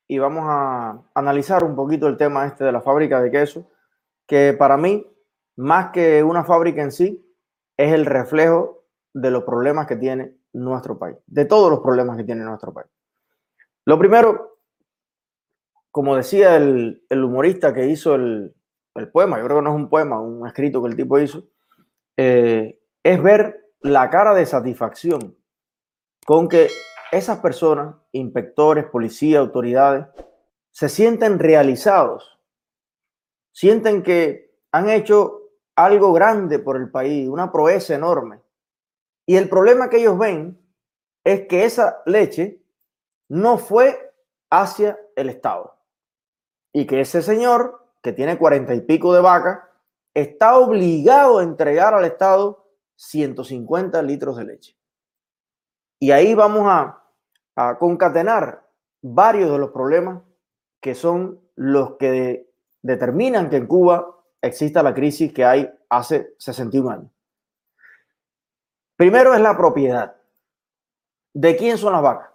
y vamos a analizar un poquito el tema este de la fábrica de queso, que para mí, más que una fábrica en sí, es el reflejo de los problemas que tiene nuestro país, de todos los problemas que tiene nuestro país. Lo primero, como decía el humorista que hizo el poema, yo creo que no es un poema, un escrito que el tipo hizo, es ver la cara de satisfacción con que esas personas, inspectores, policías, autoridades, se sienten realizados, sienten que han hecho algo grande por el país, una proeza enorme. Y el problema que ellos ven es que esa leche no fue hacia el Estado y que ese señor que tiene 40 y pico de vacas está obligado a entregar al Estado 150 litros de leche. Y ahí vamos a concatenar varios de los problemas que son los que determinan que en Cuba exista la crisis que hay hace 61 años. Primero es la propiedad. ¿De quién son las vacas?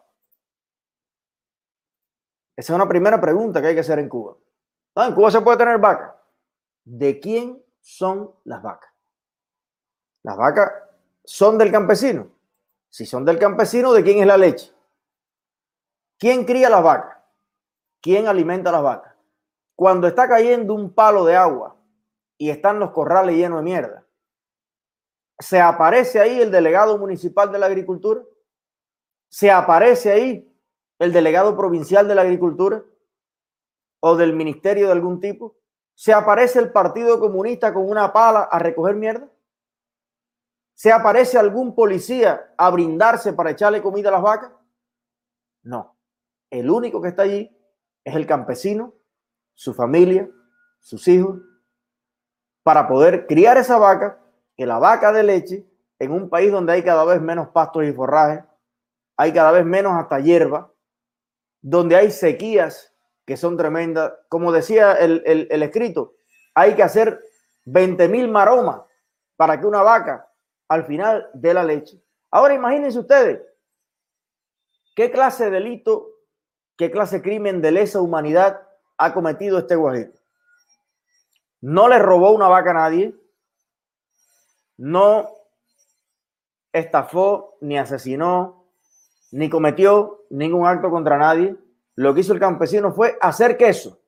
Esa es una primera pregunta que hay que hacer en Cuba. ¿No? En Cuba se puede tener vacas. ¿De quién son las vacas? Las vacas son del campesino. Si son del campesino, ¿de quién es la leche? ¿Quién cría las vacas? ¿Quién alimenta las vacas? Cuando está cayendo un palo de agua y están los corrales llenos de mierda, ¿se aparece ahí el delegado municipal de la agricultura? ¿Se aparece ahí el delegado provincial de la agricultura o del ministerio de algún tipo? ¿Se aparece el Partido Comunista con una pala a recoger mierda? ¿Se aparece algún policía a brindarse para echarle comida a las vacas? No. El único que está allí es el campesino, su familia, sus hijos, para poder criar esa vaca, que la vaca de leche, en un país donde hay cada vez menos pastos y forrajes, hay cada vez menos hasta hierba, donde hay sequías que son tremendas. Como decía el escrito, hay que hacer 20.000 maromas para que una vaca al final dé la leche. Ahora imagínense ustedes, ¿qué clase de delito, qué clase de crimen de lesa humanidad ha cometido este guajiro? No le robó una vaca a nadie, no estafó, ni asesinó, ni cometió ningún acto contra nadie. Lo que hizo el campesino fue hacer queso,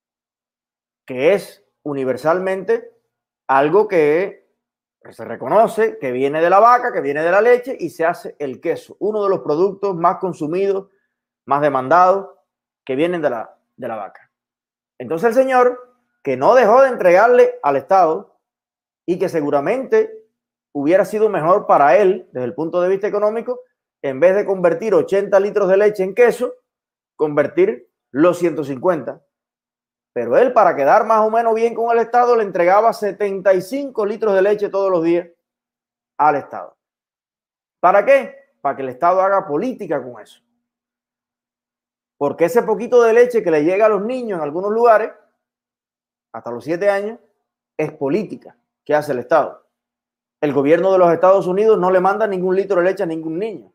que es universalmente algo que se reconoce, que viene de la vaca, que viene de la leche, y se hace el queso, uno de los productos más consumidos, más demandados, que vienen de la vaca. Entonces el señor, que no dejó de entregarle al Estado y que seguramente hubiera sido mejor para él desde el punto de vista económico, en vez de convertir 80 litros de leche en queso, convertir los 150. Pero él, para quedar más o menos bien con el Estado, le entregaba 75 litros de leche todos los días al Estado. ¿Para qué? Para que el Estado haga política con eso. Porque ese poquito de leche que le llega a los niños en algunos lugares, hasta los 7 años, es política que hace el Estado. El gobierno de los Estados Unidos no le manda ningún litro de leche a ningún niño.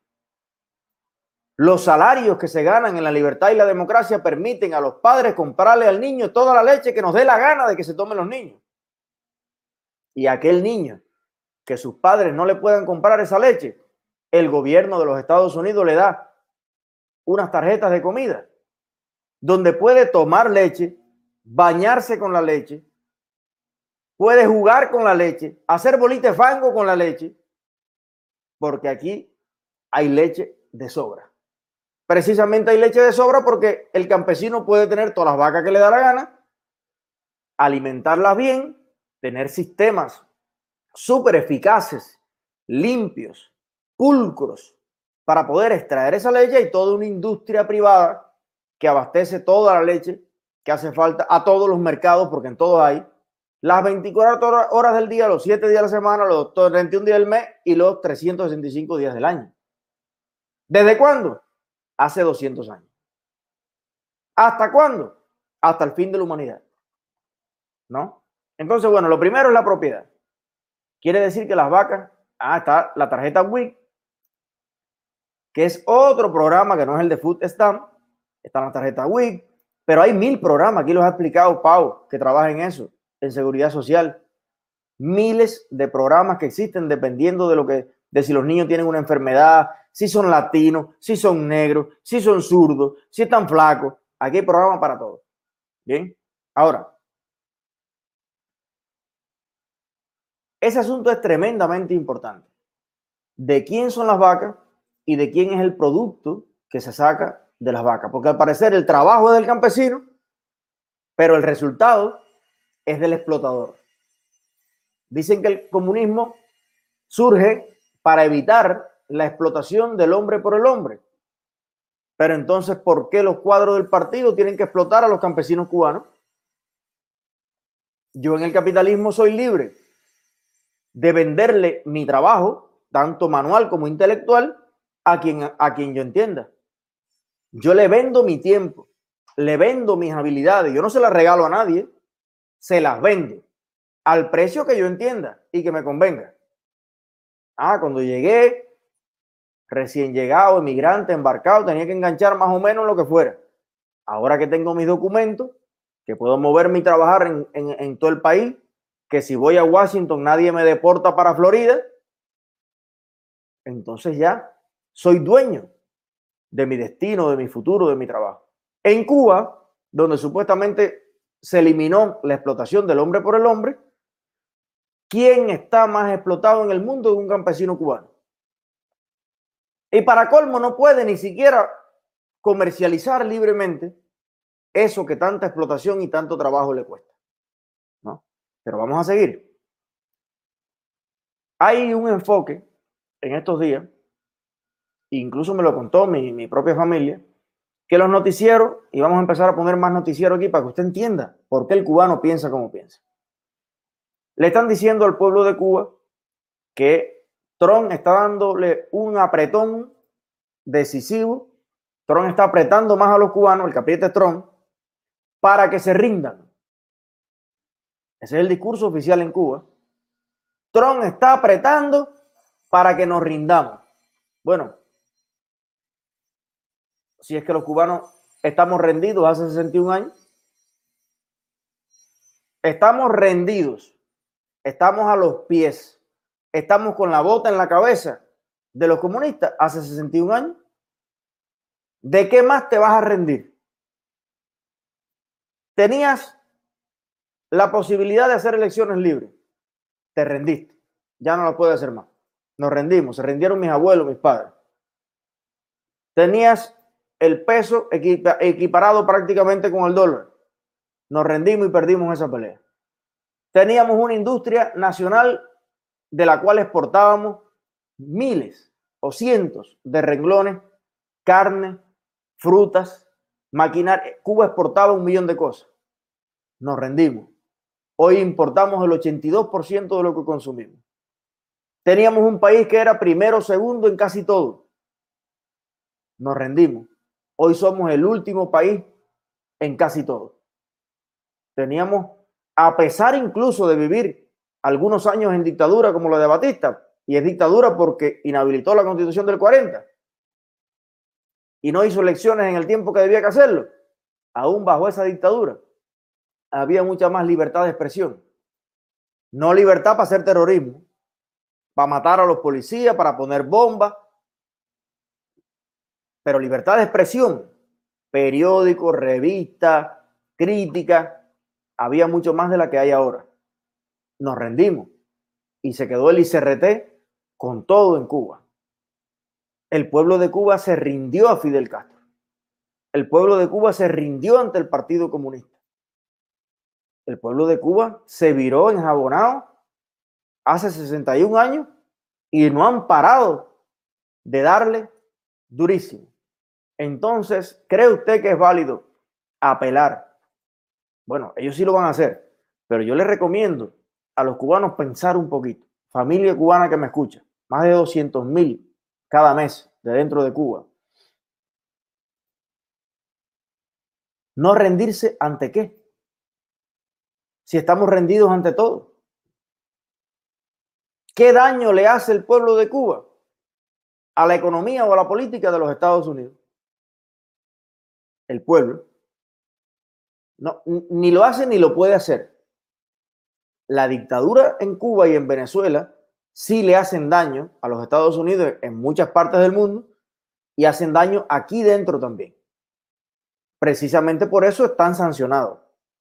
Los salarios que se ganan en la libertad y la democracia permiten a los padres comprarle al niño toda la leche que nos dé la gana de que se tomen los niños. Y a aquel niño que sus padres no le puedan comprar esa leche, el gobierno de los Estados Unidos le da unas tarjetas de comida donde puede tomar leche, bañarse con la leche, puede jugar con la leche, hacer bolita de fango con la leche, porque aquí hay leche de sobra. Precisamente hay leche de sobra porque el campesino puede tener todas las vacas que le da la gana, alimentarlas bien, tener sistemas súper eficaces, limpios, pulcros, para poder extraer esa leche. Y toda una industria privada que abastece toda la leche que hace falta a todos los mercados, porque en todos hay, las 24 horas del día, los 7 días de la semana, los 31 días del mes y los 365 días del año. ¿Desde cuándo? Hace 200 años. ¿Hasta cuándo? Hasta el fin de la humanidad. ¿No? Entonces, bueno, lo primero es la propiedad. Quiere decir que las vacas, está la tarjeta WIC, que es otro programa que no es el de Food Stamp, están las tarjetas WIC, pero hay 1000 programas, aquí los ha explicado Pau, que trabaja en eso, en seguridad social. Miles de programas que existen dependiendo de si los niños tienen una enfermedad, si son latinos, si son negros, si son zurdos, si están flacos. Aquí hay programas para todo. Bien, ahora, ese asunto es tremendamente importante. ¿De quién son las vacas y de quién es el producto que se saca de las vacas? Porque al parecer el trabajo es del campesino, pero el resultado es del explotador. Dicen que el comunismo surge para evitar la explotación del hombre por el hombre. Pero entonces, ¿por qué los cuadros del partido tienen que explotar a los campesinos cubanos? Yo en el capitalismo soy libre de venderle mi trabajo, tanto manual como intelectual, a quien yo entienda. Yo le vendo mi tiempo, le vendo mis habilidades, yo no se las regalo a nadie, se las vendo al precio que yo entienda y que me convenga. Cuando llegué, recién llegado, emigrante, embarcado, tenía que enganchar más o menos lo que fuera. Ahora que tengo mis documentos, que puedo moverme y trabajar en todo el país, que si voy a Washington nadie me deporta para Florida, entonces ya soy dueño de mi destino, de mi futuro, de mi trabajo. En Cuba, donde supuestamente se eliminó la explotación del hombre por el hombre, ¿quién está más explotado en el mundo que un campesino cubano? Y para colmo no puede ni siquiera comercializar libremente eso que tanta explotación y tanto trabajo le cuesta, ¿no? Pero vamos a seguir. Hay un enfoque en estos días, incluso me lo contó mi propia familia, que los noticieros, y vamos a empezar a poner más noticieros aquí para que usted entienda por qué el cubano piensa como piensa. Le están diciendo al pueblo de Cuba que Trump está dándole un apretón decisivo. Trump está apretando más a los cubanos, el que apriete Trump, para que se rindan. Ese es el discurso oficial en Cuba. Trump está apretando para que nos rindamos. Bueno, si es que los cubanos estamos rendidos hace 61 años, estamos rendidos, estamos a los pies, estamos con la bota en la cabeza de los comunistas hace 61 años. ¿De qué más te vas a rendir? Tenías la posibilidad de hacer elecciones libres, te rendiste, ya no lo puedes hacer más. Nos rendimos, se rindieron mis abuelos, mis padres. Tenías el peso equiparado prácticamente con el dólar. Nos rendimos y perdimos esa pelea. Teníamos una industria nacional de la cual exportábamos miles o cientos de renglones, carne, frutas, maquinaria. Cuba exportaba 1 millón de cosas. Nos rendimos. Hoy importamos el 82% de lo que consumimos. Teníamos un país que era primero o segundo en casi todo. Nos rendimos. Hoy somos el último país en casi todo. Teníamos, a pesar incluso de vivir algunos años en dictadura como la de Batista, y es dictadura porque inhabilitó la Constitución del 40 y no hizo elecciones en el tiempo que debía que hacerlo, aún bajo esa dictadura había mucha más libertad de expresión. No libertad para hacer terrorismo, para matar a los policías, para poner bombas, pero libertad de expresión, periódicos, revistas, críticas, había mucho más de la que hay ahora. Nos rendimos y se quedó el ICRT con todo en Cuba. El pueblo de Cuba se rindió a Fidel Castro. El pueblo de Cuba se rindió ante el Partido Comunista. El pueblo de Cuba se viró enjabonado hace 61 años y no han parado de darle durísimo. Entonces, ¿cree usted que es válido apelar? Bueno, ellos sí lo van a hacer, pero yo les recomiendo a los cubanos pensar un poquito. Familia cubana que me escucha, más de 200,000 cada mes de dentro de Cuba. ¿No rendirse ante qué? Si estamos rendidos ante todo. ¿Qué daño le hace el pueblo de Cuba a la economía o a la política de los Estados Unidos? el pueblo, no, ni lo hace ni lo puede hacer. La dictadura en Cuba y en Venezuela sí le hacen daño a los Estados Unidos en muchas partes del mundo y hacen daño aquí dentro también. Precisamente por eso están sancionados.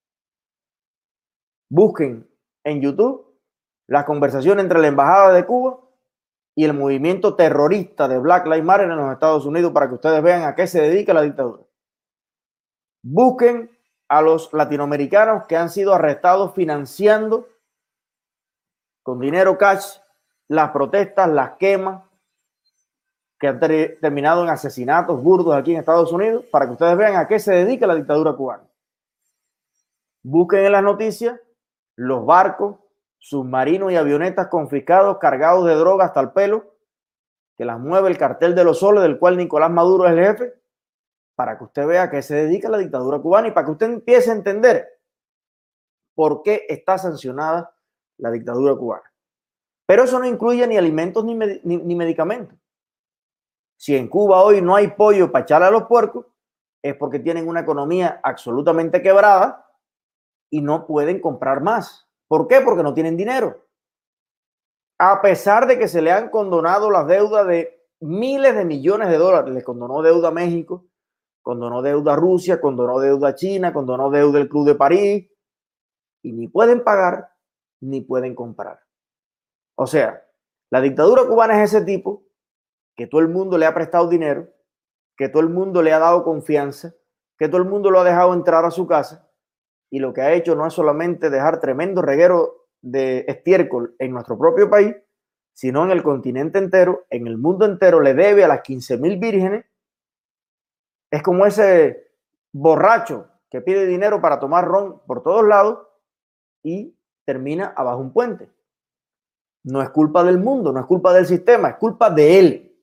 Busquen en YouTube la conversación entre la Embajada de Cuba y el movimiento terrorista de Black Lives Matter en los Estados Unidos para que ustedes vean a qué se dedica la dictadura. Busquen a los latinoamericanos que han sido arrestados financiando con dinero cash las protestas, las quemas, que han terminado en asesinatos burdos aquí en Estados Unidos, para que ustedes vean a qué se dedica la dictadura cubana. Busquen en las noticias los barcos, submarinos y avionetas confiscados, cargados de droga hasta el pelo, que las mueve el cartel de los soles, del cual Nicolás Maduro es el jefe, para que usted vea a qué se dedica la dictadura cubana y para que usted empiece a entender por qué está sancionada la dictadura cubana. Pero eso no incluye ni alimentos ni medicamentos. Si en Cuba hoy no hay pollo para echarle a los puercos, es porque tienen una economía absolutamente quebrada y no pueden comprar más. ¿Por qué? Porque no tienen dinero. A pesar de que se le han condonado las deudas de miles de millones de dólares, les condonó deuda a México, condonó deuda a Rusia, condonó deuda a China, condonó deuda al Club de París, y ni pueden pagar ni pueden comprar. O sea, la dictadura cubana es ese tipo que todo el mundo le ha prestado dinero, que todo el mundo le ha dado confianza, que todo el mundo lo ha dejado entrar a su casa, y lo que ha hecho no es solamente dejar tremendo reguero de estiércol en nuestro propio país, sino en el continente entero, en el mundo entero. Le debe a las 15,000 vírgenes. Es como ese borracho que pide dinero para tomar ron por todos lados y termina abajo un puente. No es culpa del mundo, no es culpa del sistema, es culpa de él.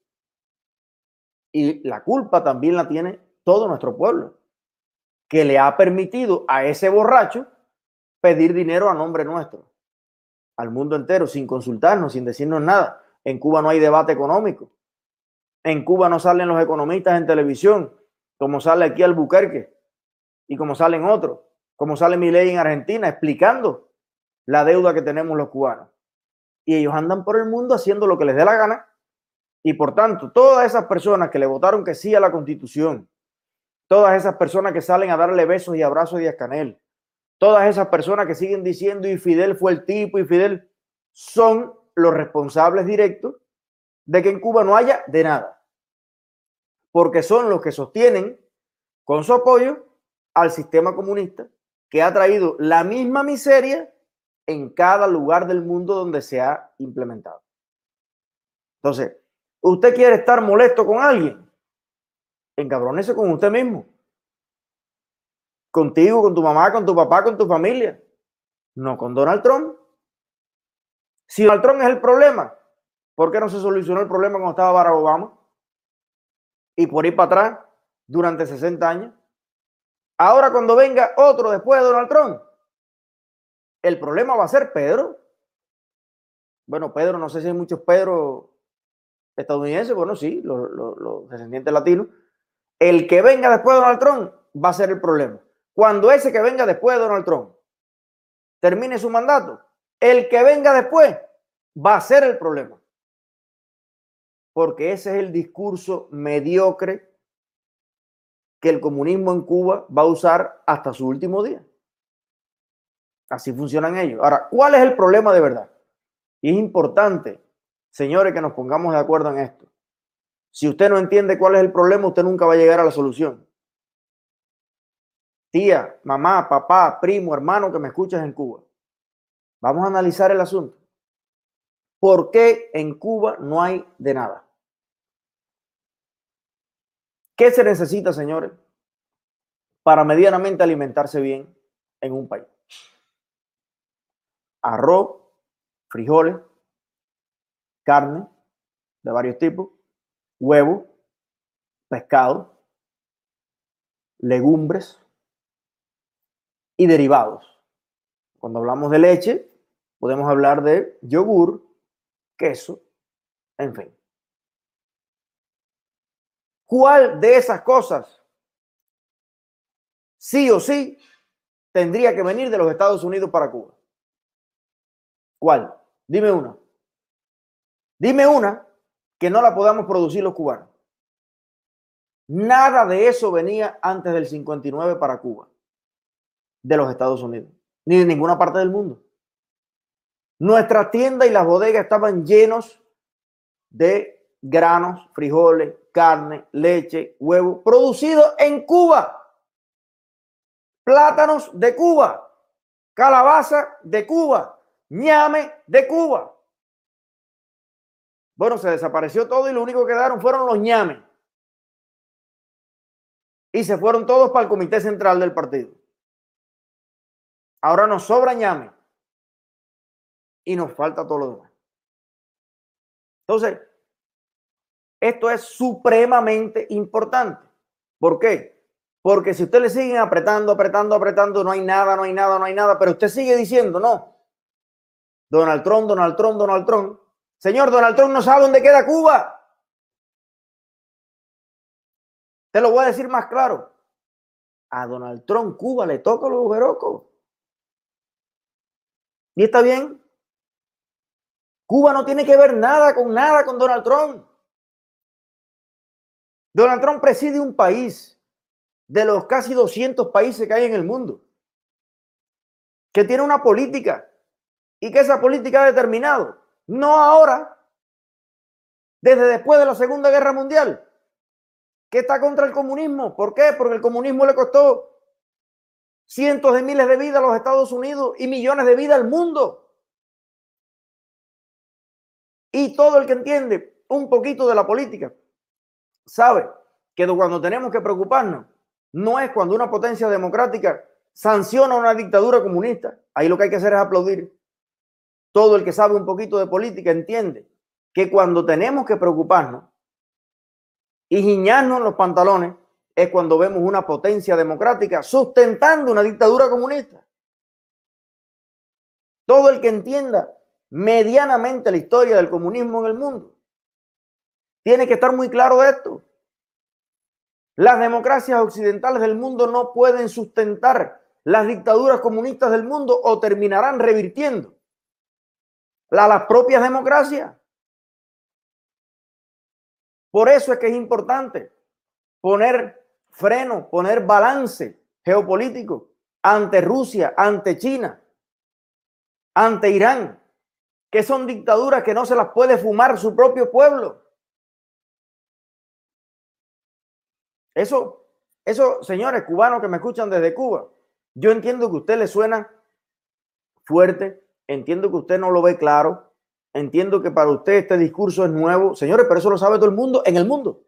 Y la culpa también la tiene todo nuestro pueblo, que le ha permitido a ese borracho pedir dinero a nombre nuestro, al mundo entero, sin consultarnos, sin decirnos nada. En Cuba no hay debate económico. En Cuba no salen los economistas en televisión, como sale aquí Albuquerque y como salen otros, como sale Milei en Argentina, explicando la deuda que tenemos los cubanos. Y ellos andan por el mundo haciendo lo que les dé la gana. Y por tanto, todas esas personas que le votaron que sí a la Constitución, todas esas personas que salen a darle besos y abrazos a Díaz-Canel, todas esas personas que siguen diciendo y Fidel fue el tipo y Fidel, son los responsables directos de que en Cuba no haya de nada. Porque son los que sostienen con su apoyo al sistema comunista, que ha traído la misma miseria en cada lugar del mundo donde se ha implementado. Entonces, usted quiere estar molesto con alguien, encabrónese con usted mismo, contigo, con tu mamá, con tu papá, con tu familia, no con Donald Trump. Si Donald Trump es el problema, ¿por qué no se solucionó el problema cuando estaba Barack Obama? Y por ir para atrás durante 60 años. Ahora cuando venga otro después de Donald Trump, el problema va a ser Pedro. Bueno, Pedro, no sé si hay muchos Pedro estadounidenses, bueno, sí, los descendientes latinos. El que venga después de Donald Trump va a ser el problema. Cuando ese que venga después de Donald Trump termine su mandato, el que venga después va a ser el problema. Porque ese es el discurso mediocre que el comunismo en Cuba va a usar hasta su último día. Así funcionan ellos. Ahora, ¿cuál es el problema de verdad? Y es importante, señores, que nos pongamos de acuerdo en esto. Si usted no entiende cuál es el problema, usted nunca va a llegar a la solución. Tía, mamá, papá, primo, hermano que me escuchas en Cuba, vamos a analizar el asunto. ¿Por qué en Cuba no hay de nada? ¿Qué se necesita, señores, para medianamente alimentarse bien en un país? Arroz, frijoles, carne de varios tipos, huevo, pescado, legumbres y derivados. Cuando hablamos de leche, podemos hablar de yogur, queso, en fin. ¿Cuál de esas cosas sí o sí tendría que venir de los Estados Unidos para Cuba. ¿Cuál? Dime una. Dime una que no la podamos producir los cubanos. Nada de eso venía antes del 59 para Cuba, de los Estados Unidos, ni de ninguna parte del mundo. Nuestras tiendas y las bodegas estaban llenos de granos, frijoles, carne, leche, huevo, producidos en Cuba. Plátanos de Cuba, calabaza de Cuba, ñame de Cuba. Bueno, se desapareció todo y lo único que quedaron fueron los ñames. Y se fueron todos para el comité central del partido. Ahora nos sobra ñame y nos falta todo lo demás. Entonces, esto es supremamente importante. ¿Por qué? Porque si usted le siguen apretando, no hay nada, pero usted sigue diciendo, no, Donald Trump. Señor, Donald Trump no sabe dónde queda Cuba. Te lo voy a decir más claro. A Donald Trump Cuba le toca los berocos. Y está bien. Cuba no tiene que ver nada con Donald Trump. Donald Trump preside un país de los casi 200 países que hay en el mundo, que tiene una política y que esa política ha determinado, no ahora, desde después de la Segunda Guerra Mundial, que está contra el comunismo. ¿Por qué? Porque el comunismo le costó cientos de miles de vidas a los Estados Unidos y millones de vidas al mundo. Y todo el que entiende un poquito de la política sabe que cuando tenemos que preocuparnos no es cuando una potencia democrática sanciona una dictadura comunista. Ahí lo que hay que hacer es aplaudir. Todo el que sabe un poquito de política entiende que cuando tenemos que preocuparnos y giñarnos los pantalones es cuando vemos una potencia democrática sustentando una dictadura comunista. Todo el que entienda medianamente la historia del comunismo en el mundo tiene que estar muy claro de esto. Las democracias occidentales del mundo no pueden sustentar las dictaduras comunistas del mundo o terminarán revirtiendo las propias democracias. Por eso es que es importante poner freno, poner balance geopolítico ante Rusia, ante China, ante Irán, que son dictaduras que no se las puede fumar su propio pueblo. Eso, señores cubanos que me escuchan desde Cuba, yo entiendo que a usted le suena fuerte, entiendo que usted no lo ve claro, entiendo que para usted este discurso es nuevo, señores, pero eso lo sabe todo el mundo en el mundo.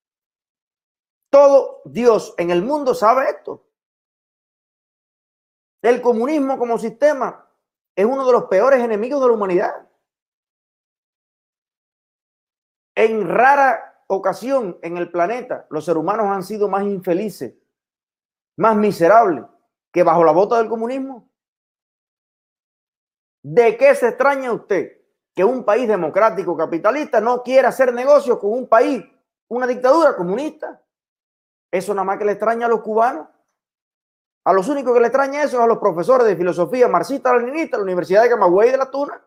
Todo Dios en el mundo sabe esto. El comunismo como sistema es uno de los peores enemigos de la humanidad. En rara ocasión en el planeta, los seres humanos han sido más infelices, más miserables que bajo la bota del comunismo. ¿De qué se extraña usted que un país democrático capitalista no quiera hacer negocios con un país, una dictadura comunista? Eso nada más que le extraña a los cubanos. A los únicos que le extraña eso es a los profesores de filosofía marxista-leninista de la Universidad de Camagüey de la Tuna.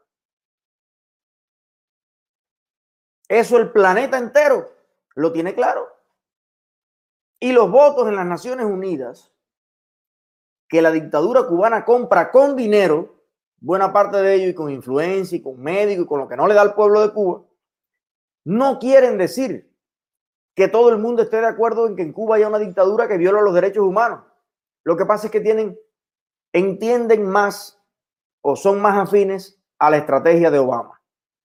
Eso el planeta entero lo tiene claro. Y los votos en las Naciones Unidas que la dictadura cubana compra con dinero, buena parte de ellos y con influencia y con médicos y con lo que no le da al pueblo de Cuba, no quieren decir que todo el mundo esté de acuerdo en que en Cuba haya una dictadura que viola los derechos humanos. Lo que pasa es que entienden más o son más afines a la estrategia de Obama.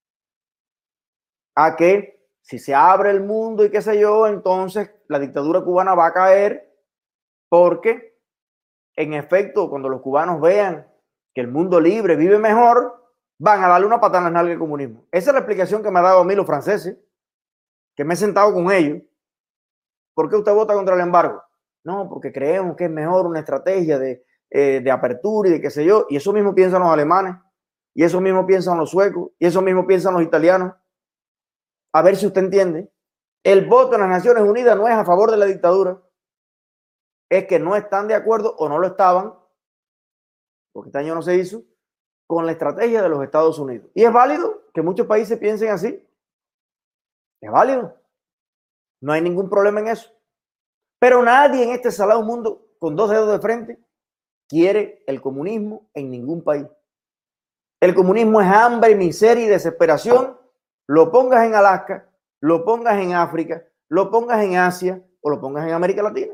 A que si se abre el mundo y qué sé yo, entonces la dictadura cubana va a caer, porque en efecto, cuando los cubanos vean que el mundo libre vive mejor, van a darle una patada en la nalga al comunismo. Esa es la explicación que me han dado a mí los franceses, que me he sentado con ellos. ¿Por qué usted vota contra el embargo? No, porque creemos que es mejor una estrategia de apertura y de qué sé yo. Y eso mismo piensan los alemanes, y eso mismo piensan los suecos, y eso mismo piensan los italianos. A ver si usted entiende. El voto en las Naciones Unidas no es a favor de la dictadura. es que no están de acuerdo o no lo estaban, porque este año no se hizo, con la estrategia de los Estados Unidos. Y es válido que muchos países piensen así. Es válido. No hay ningún problema en eso. Pero nadie en este salado mundo, con dos dedos de frente, quiere el comunismo en ningún país. El comunismo es hambre, miseria y desesperación. Lo pongas en Alaska, lo pongas en África, lo pongas en Asia o lo pongas en América Latina.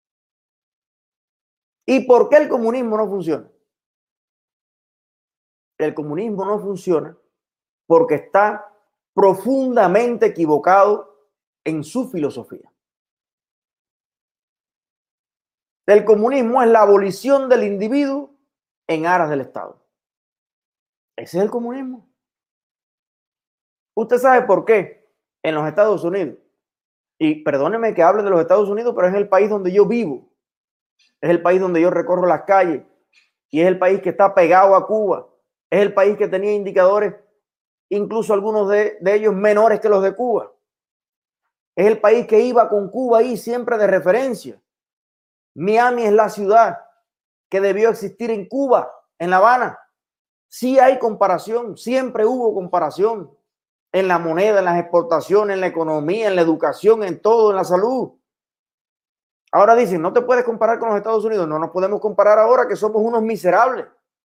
¿Y por qué el comunismo no funciona? El comunismo no funciona porque está profundamente equivocado en su filosofía. El comunismo es la abolición del individuo en aras del Estado. Ese es el comunismo. Usted sabe por qué en los Estados Unidos, y perdóneme que hable de los Estados Unidos, pero es el país donde yo vivo, es el país donde yo recorro las calles y es el país que está pegado a Cuba, es el país que tenía indicadores, incluso algunos de ellos menores que los de Cuba. Es el país que iba con Cuba ahí siempre de referencia. Miami es la ciudad que debió existir en Cuba, en La Habana. Sí hay comparación, siempre hubo comparación en la moneda, en las exportaciones, en la economía, en la educación, en todo, en la salud. Ahora dicen, no te puedes comparar con los Estados Unidos. No nos podemos comparar ahora que somos unos miserables.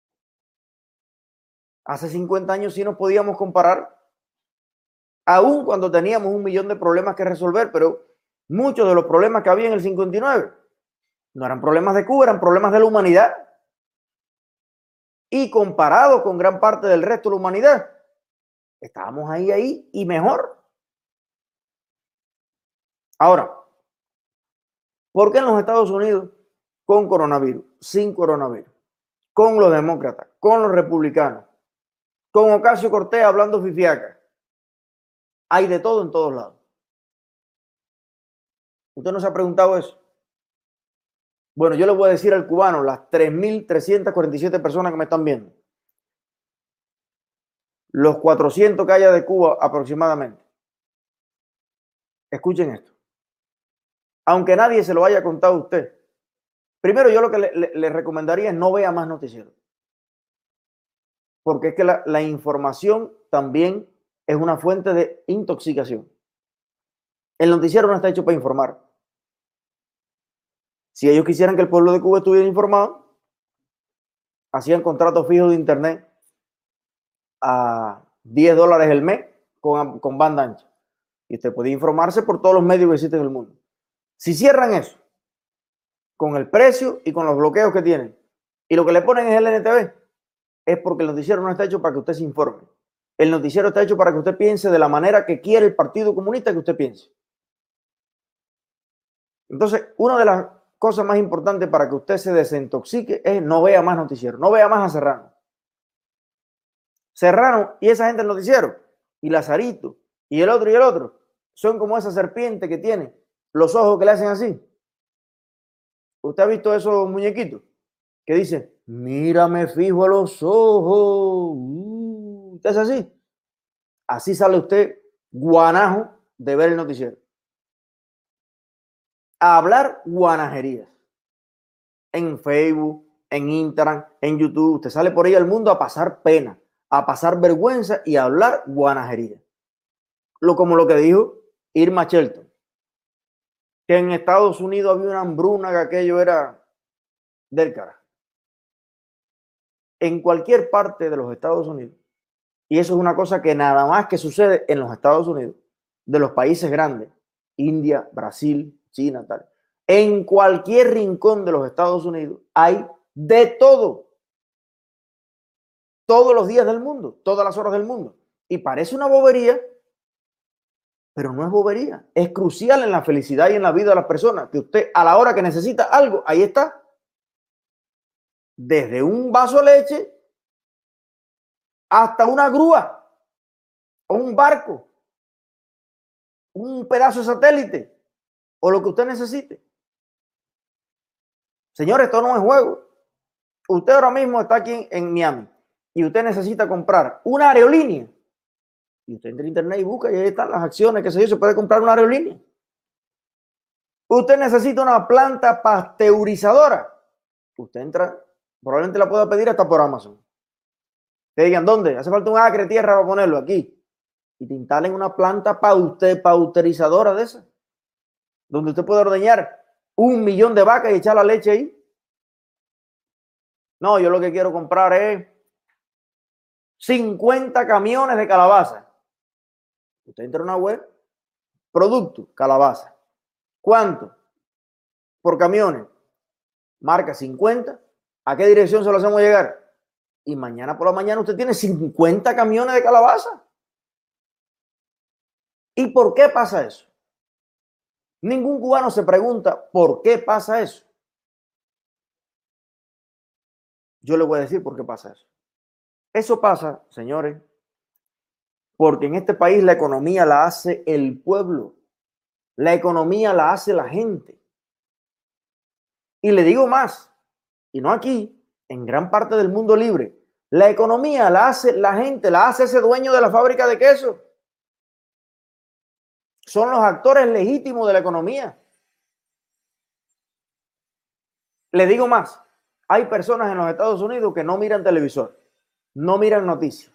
Hace 50 años sí nos podíamos comparar, aún cuando teníamos 1.000.000 de problemas que resolver, pero muchos de los problemas que había en el 59 no eran problemas de Cuba, eran problemas de la humanidad. Y comparado con gran parte del resto de la humanidad, estábamos ahí y mejor. Ahora, ¿por qué en los Estados Unidos con coronavirus, sin coronavirus, con los demócratas, con los republicanos, con Ocasio-Cortez hablando fifiaca, hay de todo en todos lados? ¿Usted no se ha preguntado eso? Bueno, yo le voy a decir al cubano, las 3.347 personas que me están viendo, los 400 que haya de Cuba aproximadamente. Escuchen esto. Aunque nadie se lo haya contado a usted, primero yo lo que le recomendaría es no vea más noticieros. Porque es que la información también es una fuente de intoxicación. El noticiero no está hecho para informar. Si ellos quisieran que el pueblo de Cuba estuviera informado, hacían contratos fijos de internet a $10 el mes con banda ancha. Y usted puede informarse por todos los medios que existen en el mundo. Si cierran eso, con el precio y con los bloqueos que tienen, y lo que le ponen es el NTV, es porque el noticiero no está hecho para que usted se informe. El noticiero está hecho para que usted piense de la manera que quiere el Partido Comunista que usted piense. Entonces, una de las cosas más importantes para que usted se desintoxique es no vea más noticiero, no vea más a Serrano. Serrano y esa gente del noticiero, y Lazarito, y el otro, son como esa serpiente que tiene los ojos que le hacen así. ¿Usted ha visto esos muñequitos que dicen, mírame fijo a los ojos? ¿Usted es así? Así sale usted guanajo de ver el noticiero. A hablar guanajerías. En Facebook, en Instagram, en YouTube. Usted sale por ahí al mundo a pasar pena, a pasar vergüenza y a hablar guanajería. Como lo que dijo Irma Shelton, que en Estados Unidos había una hambruna, que aquello era del carajo. En cualquier parte de los Estados Unidos, y eso es una cosa que nada más que sucede en los Estados Unidos, de los países grandes, India, Brasil, China, tal. En cualquier rincón de los Estados Unidos hay de todo. Todos los días del mundo, todas las horas del mundo. Y parece una bobería, pero no es bobería. Es crucial en la felicidad y en la vida de las personas, que usted a la hora que necesita algo, ahí está. Desde un vaso de leche hasta una grúa o un barco, un pedazo de satélite o lo que usted necesite. Señores, esto no es juego. Usted ahora mismo está aquí en Miami y usted necesita comprar una aerolínea. Y usted entra en internet y busca y ahí están las acciones que se puede comprar una aerolínea. Usted necesita una planta pasteurizadora. Usted entra, probablemente la pueda pedir hasta por Amazon. Te digan, ¿dónde? Hace falta un acre de tierra para ponerlo aquí. Y te instalen una planta pasteurizadora de esa, donde usted puede ordeñar 1 millón de vacas y echar la leche ahí. No, yo lo que quiero comprar es 50 camiones de calabaza. Usted entra en una web, producto, calabaza. ¿Cuánto? Por camiones. Marca 50. ¿A qué dirección se lo hacemos llegar? Y mañana por la mañana usted tiene 50 camiones de calabaza. ¿Y por qué pasa eso? Ningún cubano se pregunta por qué pasa eso. Yo le voy a decir por qué pasa eso. Eso pasa, señores, porque en este país la economía la hace el pueblo. La economía la hace la gente. Y le digo más, y no aquí, en gran parte del mundo libre, la economía la hace la gente, la hace ese dueño de la fábrica de queso. Son los actores legítimos de la economía. Le digo más, hay personas en los Estados Unidos que no miran televisor, no miran noticias.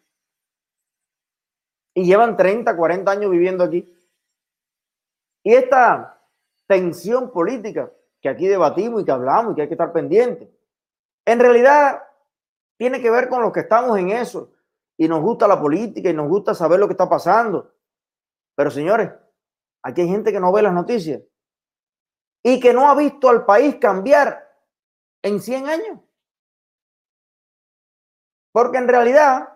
Y llevan 30, 40 años viviendo aquí. Y esta tensión política que aquí debatimos y que hablamos y que hay que estar pendiente, en realidad tiene que ver con los que estamos en eso y nos gusta la política y nos gusta saber lo que está pasando. Pero señores, aquí hay gente que no ve las noticias y que no ha visto al país cambiar en 100 años. Porque en realidad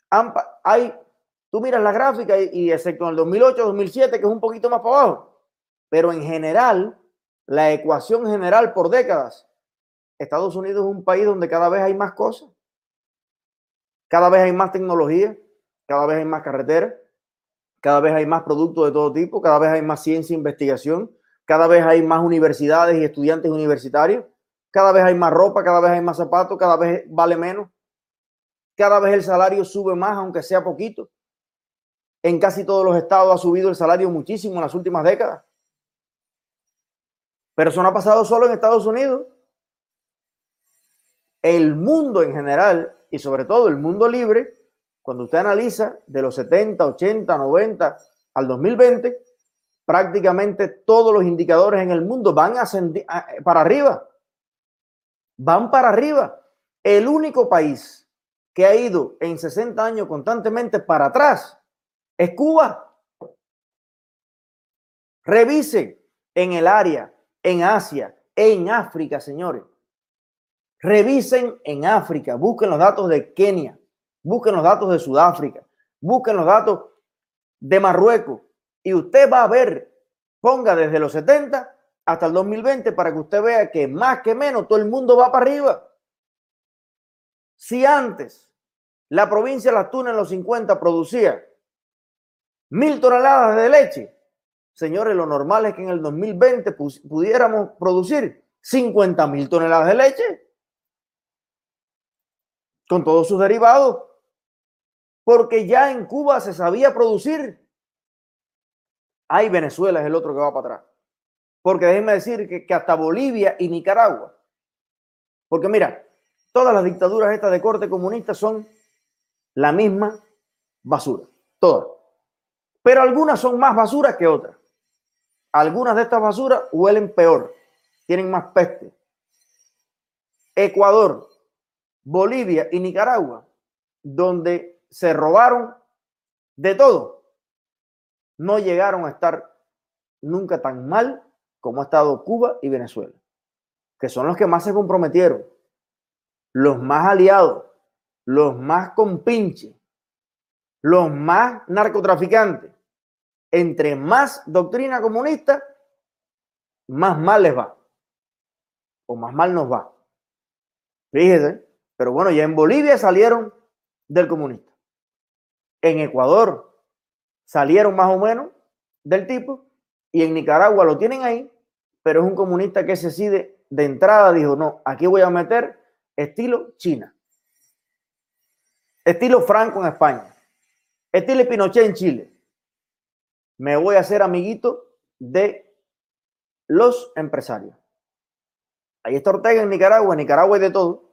tú miras la gráfica y excepto en el 2008, 2007, que es un poquito más para abajo, pero en general, la ecuación general por décadas, Estados Unidos es un país donde cada vez hay más cosas, cada vez hay más tecnología, cada vez hay más carreteras, cada vez hay más productos de todo tipo, cada vez hay más ciencia e investigación, cada vez hay más universidades y estudiantes universitarios, cada vez hay más ropa, cada vez hay más zapatos, cada vez vale menos, cada vez el salario sube más, aunque sea poquito. En casi todos los estados ha subido el salario muchísimo en las últimas décadas. Pero eso no ha pasado solo en Estados Unidos. El mundo en general, y sobre todo el mundo libre, cuando usted analiza de los 70, 80, 90 al 2020, prácticamente todos los indicadores en el mundo van para arriba. Van para arriba. El único país que ha ido en 60 años constantemente para atrás es Cuba. Revisen en el área, en Asia, en África, señores. Revisen en África, busquen los datos de Kenia, busquen los datos de Sudáfrica, busquen los datos de Marruecos y usted va a ver, ponga desde los 70 hasta el 2020 para que usted vea que más que menos todo el mundo va para arriba. Si antes la provincia de Las Tunas en los 50 producía 1.000 toneladas de leche, señores, lo normal es que en el 2020 pudiéramos producir 50.000 toneladas de leche con todos sus derivados, porque ya en Cuba se sabía producir. Ay, Venezuela es el otro que va para atrás, porque déjenme decir que hasta Bolivia y Nicaragua, porque mira, todas las dictaduras estas de corte comunista son la misma basura, todas, pero algunas son más basuras que otras. Algunas de estas basuras huelen peor, tienen más peste. Ecuador, Bolivia y Nicaragua, donde se robaron de todo, no llegaron a estar nunca tan mal como ha estado Cuba y Venezuela, que son los que más se comprometieron, los más aliados, los más compinches, los más narcotraficantes. Entre más doctrina comunista, más mal les va, o más mal nos va. Fíjese, pero bueno, ya en Bolivia salieron del comunista. En Ecuador salieron más o menos del tipo y en Nicaragua lo tienen ahí, pero es un comunista que se decide de entrada, dijo, no, aquí voy a meter estilo China, estilo Franco en España, estilo Pinochet en Chile. Me voy a hacer amiguito de los empresarios. Ahí está Ortega en Nicaragua hay de todo.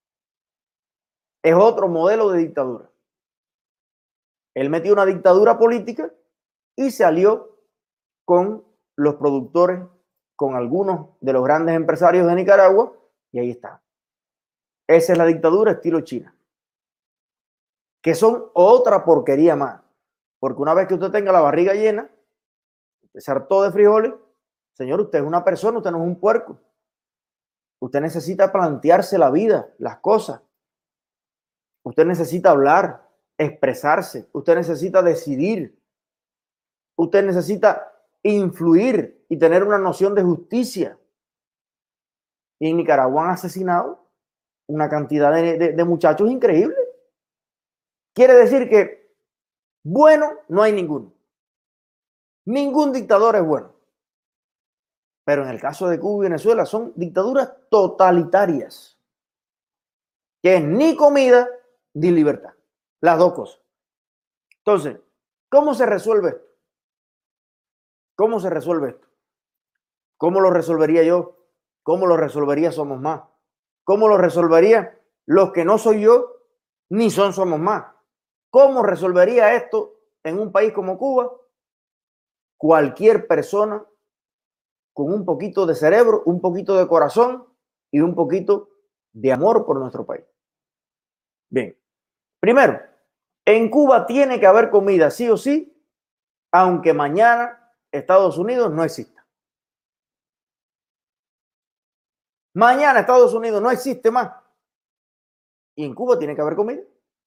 Es otro modelo de dictadura. Él metió una dictadura política y se alió con los productores, con algunos de los grandes empresarios de Nicaragua, y ahí está. Esa es la dictadura estilo China, que son otra porquería más, porque una vez que usted tenga la barriga llena, se hartó de frijoles, señor, usted es una persona, usted no es un puerco. Usted necesita plantearse la vida, las cosas. Usted necesita hablar, expresarse, usted necesita decidir, usted necesita influir y tener una noción de justicia. Y en Nicaragua han asesinado una cantidad de muchachos increíble. Quiere decir que bueno no hay ninguno. Ningún dictador es bueno. Pero en el caso de Cuba y Venezuela son dictaduras totalitarias, que es ni comida ni libertad. Las dos cosas. Entonces, ¿cómo se resuelve esto? ¿Cómo se resuelve esto? ¿Cómo lo resolvería yo? ¿Cómo lo resolvería Somos Más? ¿Cómo lo resolvería los que no soy yo ni son Somos Más? ¿Cómo resolvería esto en un país como Cuba? Cualquier persona con un poquito de cerebro, un poquito de corazón y un poquito de amor por nuestro país. Bien, primero, en Cuba tiene que haber comida sí o sí, aunque mañana Estados Unidos no exista. Mañana Estados Unidos no existe más. Y en Cuba tiene que haber comida.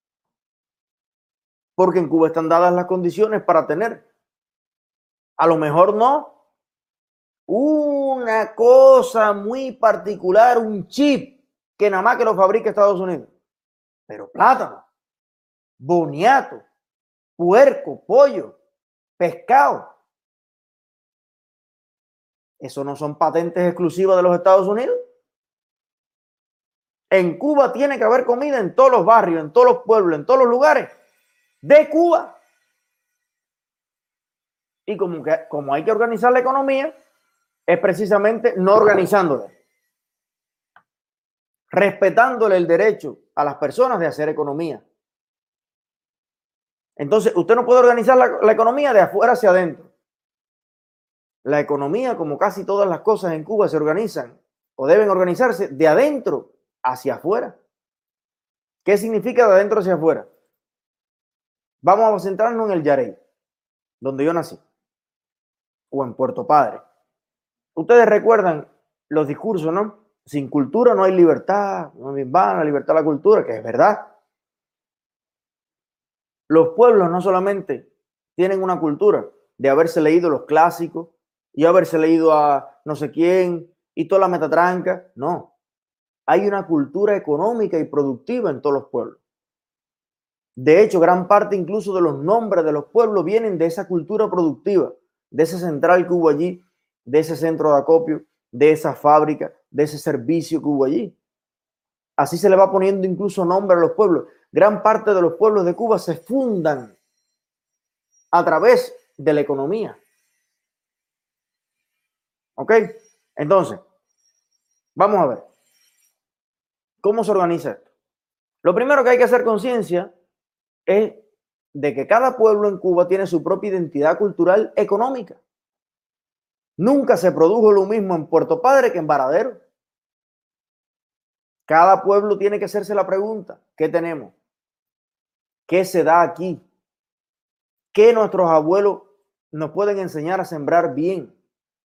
Porque en Cuba están dadas las condiciones para tener. A lo mejor no. Una cosa muy particular, un chip que nada más que lo fabrica Estados Unidos. Pero plátano, boniato, puerco, pollo, pescado. ¿Eso no son patentes exclusivas de los Estados Unidos? En Cuba tiene que haber comida en todos los barrios, en todos los pueblos, en todos los lugares de Cuba. Y como hay que organizar la economía, es precisamente no organizándola, respetándole el derecho a las personas de hacer economía. Entonces, usted no puede organizar la economía de afuera hacia adentro. La economía, como casi todas las cosas en Cuba, se organizan o deben organizarse de adentro hacia afuera. ¿Qué significa de adentro hacia afuera? Vamos a centrarnos en el Yarey, donde yo nací, o en Puerto Padre. Ustedes recuerdan los discursos, ¿no? Sin cultura no hay libertad, no hay la libertad de la cultura, que es verdad. Los pueblos no solamente tienen una cultura de haberse leído los clásicos y haberse leído a no sé quién y toda la metatranca, no. Hay una cultura económica y productiva en todos los pueblos. De hecho, gran parte incluso de los nombres de los pueblos vienen de esa cultura productiva, de esa central que hubo allí, de ese centro de acopio, de esa fábrica, de ese servicio que hubo allí. Así se le va poniendo incluso nombre a los pueblos. Gran parte de los pueblos de Cuba se fundan a través de la economía. ¿Ok? Entonces, vamos a ver. ¿Cómo se organiza esto? Lo primero que hay que hacer conciencia es de que cada pueblo en Cuba tiene su propia identidad cultural económica. Nunca se produjo lo mismo en Puerto Padre que en Varadero. Cada pueblo tiene que hacerse la pregunta, ¿qué tenemos? ¿Qué se da aquí? ¿Qué nuestros abuelos nos pueden enseñar a sembrar bien?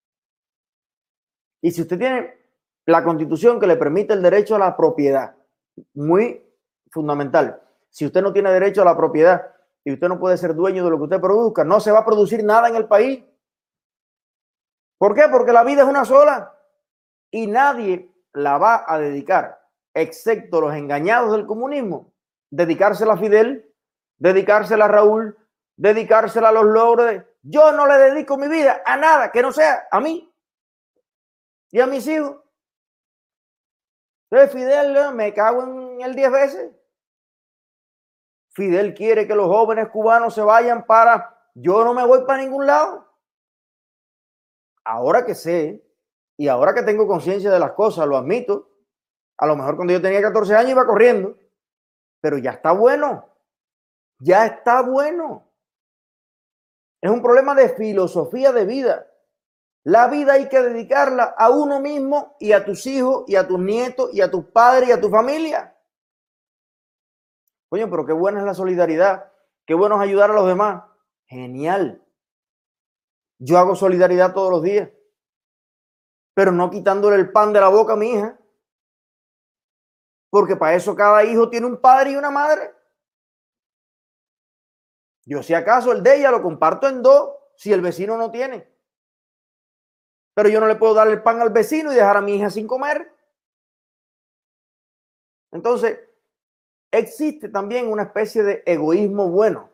Y si usted tiene la Constitución que le permite el derecho a la propiedad, muy fundamental. Si usted no tiene derecho a la propiedad y usted no puede ser dueño de lo que usted produzca, no se va a producir nada en el país. ¿Por qué? Porque la vida es una sola y nadie la va a dedicar, excepto los engañados del comunismo, dedicársela a Fidel, dedicársela a Raúl, dedicársela a los logros. Yo no le dedico mi vida a nada que no sea a mí y a mis hijos. Entonces Fidel, me cago en el 10 veces. Fidel quiere que los jóvenes cubanos se vayan para... Yo no me voy para ningún lado. Ahora que sé Y ahora que tengo conciencia de las cosas, lo admito, a lo mejor cuando yo tenía 14 años iba corriendo, pero ya está bueno, ya está bueno. Es un problema de filosofía de vida. La vida hay que dedicarla a uno mismo y a tus hijos y a tus nietos y a tus padres y a tu familia. Coño, pero qué buena es la solidaridad, qué bueno es ayudar a los demás. Genial. Yo hago solidaridad todos los días, pero no quitándole el pan de la boca a mi hija, porque para eso cada hijo tiene un padre y una madre. Yo si acaso el de ella lo comparto en dos, si el vecino no tiene. Pero yo no le puedo dar el pan al vecino y dejar a mi hija sin comer. Entonces, existe también una especie de egoísmo bueno,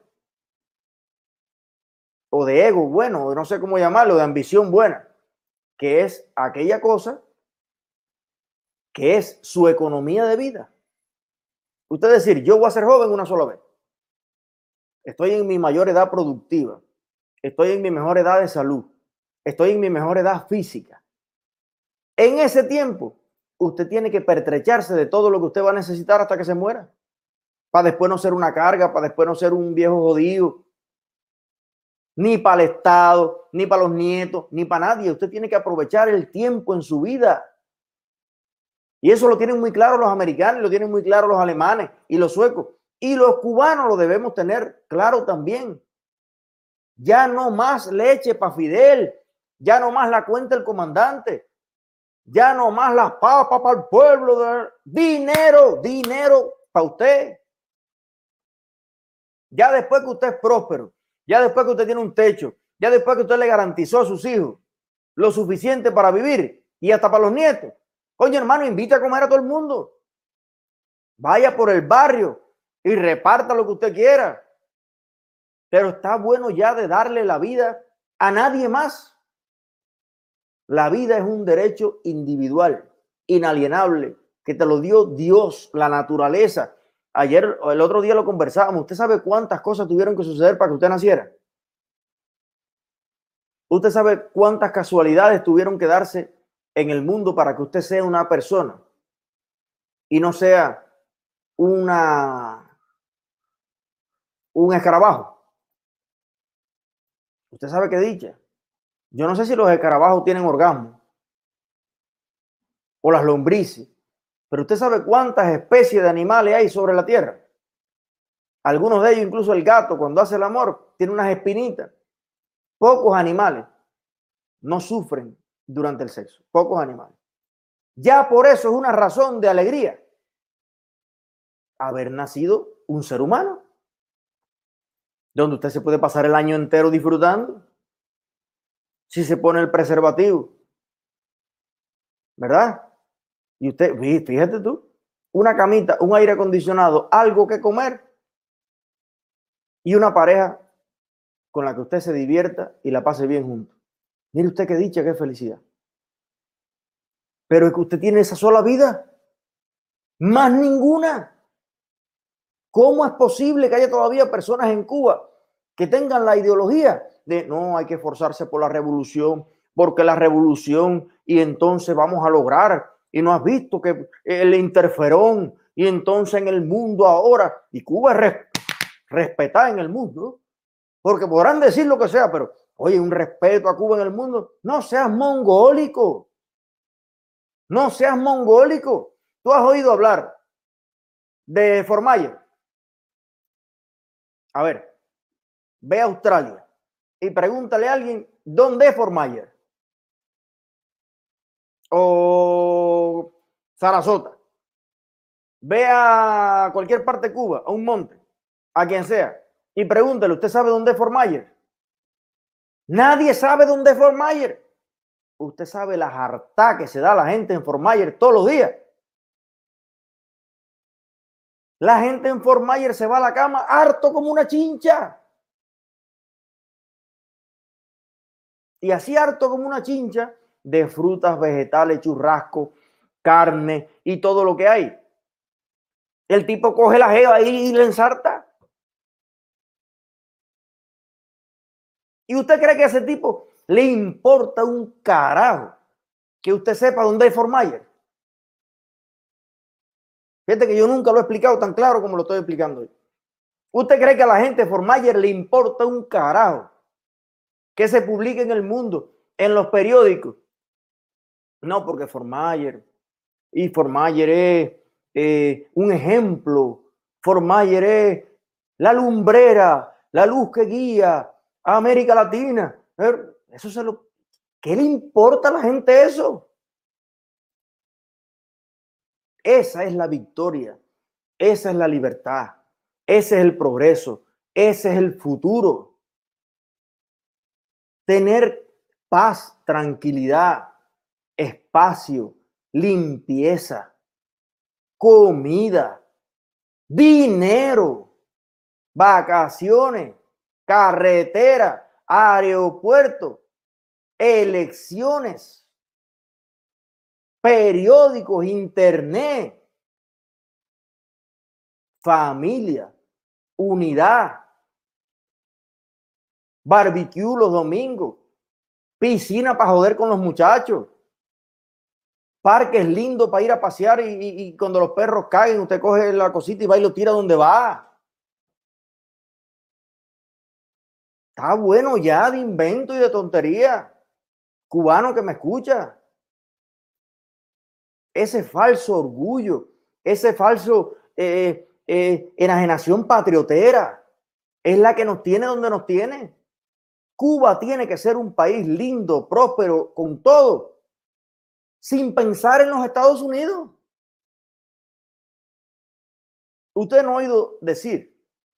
o de ego bueno, no sé cómo llamarlo, de ambición buena, que es aquella cosa que es su economía de vida. Usted decir, yo voy a ser joven una sola vez. Estoy en mi mayor edad productiva. Estoy en mi mejor edad de salud. Estoy en mi mejor edad física. En ese tiempo, usted tiene que pertrecharse de todo lo que usted va a necesitar hasta que se muera. Para después no ser una carga, para después no ser un viejo jodido. Ni para el Estado, ni para los nietos, ni para nadie. Usted tiene que aprovechar el tiempo en su vida. Y eso lo tienen muy claro los americanos, lo tienen muy claro los alemanes y los suecos. Y los cubanos lo debemos tener claro también. Ya no más leche para Fidel, ya no más la cuenta del comandante, ya no más las papas para el pueblo. Dinero, dinero para usted. Ya después que usted es próspero, ya después que usted tiene un techo, ya después que usted le garantizó a sus hijos lo suficiente para vivir y hasta para los nietos. Coño, hermano, invita a comer a todo el mundo. Vaya por el barrio y reparta lo que usted quiera. Pero está bueno ya de darle la vida a nadie más. La vida es un derecho individual, inalienable, que te lo dio Dios, la naturaleza. Ayer o el otro día lo conversábamos. ¿Usted sabe cuántas cosas tuvieron que suceder para que usted naciera? ¿Usted sabe cuántas casualidades tuvieron que darse en el mundo para que usted sea una persona y no sea un escarabajo? Usted sabe qué dicha. Yo no sé si los escarabajos tienen orgasmo o las lombrices, pero usted sabe cuántas especies de animales hay sobre la tierra. Algunos de ellos, incluso el gato, cuando hace el amor, tiene unas espinitas. Pocos animales no sufren durante el sexo. Pocos animales. Ya por eso es una razón de alegría haber nacido un ser humano, donde usted se puede pasar el año entero disfrutando. Si se pone el preservativo, ¿verdad? Y usted, fíjate tú, una camita, un aire acondicionado, algo que comer y una pareja con la que usted se divierta y la pase bien juntos. Mire usted qué dicha, qué felicidad. Pero es que usted tiene esa sola vida, más ninguna. ¿Cómo es posible que haya todavía personas en Cuba que tengan la ideología de no, hay que esforzarse por la revolución, porque la revolución y entonces vamos a lograr? Y no has visto que el interferón y entonces en el mundo ahora, y Cuba es respetada en el mundo, porque podrán decir lo que sea, pero oye, un respeto a Cuba en el mundo. No seas mongólico, no seas mongólico. Tú has oído hablar de Formayer. A ver, ve a Australia y pregúntale a alguien dónde es Formayer o Sarasota. Ve a cualquier parte de Cuba, a un monte, a quien sea, y pregúntale, ¿usted sabe dónde es Formayer? Nadie sabe dónde es Formayer. Usted sabe la harta que se da la gente en Formayer todos los días. La gente en Formayer se va a la cama harto como una chincha. Y así harto como una chincha de frutas, vegetales, churrasco, carne y todo lo que hay. El tipo coge la jeva ahí y le ensarta. ¿Y usted cree que a ese tipo le importa un carajo que usted sepa dónde hay Fort Myers. Fíjate que yo nunca lo he explicado tan claro como lo estoy explicando hoy. ¿Usted cree que a la gente de Fort Myers le importa un carajo que se publique en el mundo, en los periódicos? No, porque Fort Myers es un ejemplo. Fort Myers es la lumbrera, la luz que guía a América Latina. ¿Qué le importa a la gente eso? Esa es la victoria, esa es la libertad, ese es el progreso, ese es el futuro. Tener paz, tranquilidad, espacio, limpieza, comida, dinero, vacaciones, carretera, aeropuerto, elecciones, periódicos, internet, familia, unidad, barbecue los domingos, piscina para joder con los muchachos, parques lindos para ir a pasear y cuando los perros caguen, usted coge la cosita y va y lo tira donde va. Está bueno ya de invento y de tontería. Cubano que me escucha. Ese falso orgullo, ese falso enajenación patriotera es la que nos tiene donde nos tiene. Cuba tiene que ser un país lindo, próspero, con todo, sin pensar en los Estados Unidos. Usted no ha oído decir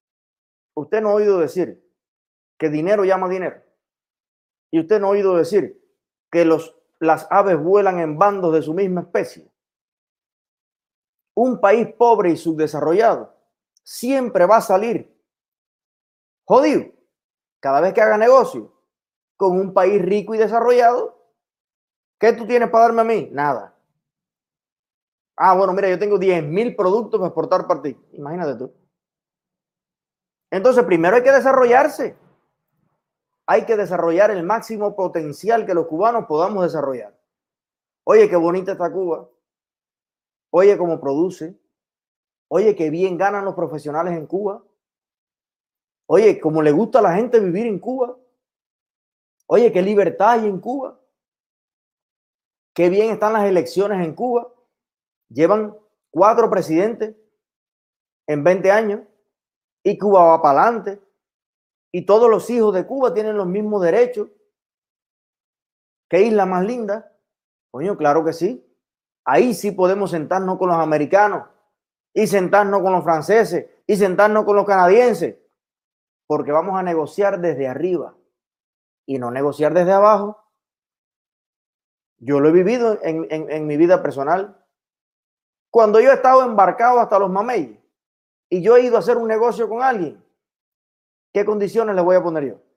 que dinero llama dinero. Y usted no ha oído decir que las aves vuelan en bandos de su misma especie. Un país pobre y subdesarrollado siempre va a salir jodido cada vez que haga negocio con un país rico y desarrollado. ¿Qué tú tienes para darme a mí? Nada. Ah, bueno, mira, yo tengo 10.000 productos para exportar para ti. Imagínate tú. Entonces, primero hay que desarrollarse. Hay que desarrollar el máximo potencial que los cubanos podamos desarrollar. Oye, qué bonita está Cuba. Oye, cómo produce. Oye, qué bien ganan los profesionales en Cuba. Oye, cómo le gusta a la gente vivir en Cuba. Oye, qué libertad hay en Cuba. Qué bien están las elecciones en Cuba. Llevan 4 presidentes en 20 años y Cuba va para adelante. Y todos los hijos de Cuba tienen los mismos derechos. ¿Qué isla más linda? Coño, claro que sí. Ahí sí podemos sentarnos con los americanos y sentarnos con los franceses y sentarnos con los canadienses, porque vamos a negociar desde arriba y no negociar desde abajo. Yo lo he vivido en mi vida personal. Cuando yo he estado embarcado hasta los mameyes y yo he ido a hacer un negocio con alguien, ¿qué condiciones le voy a poner yo?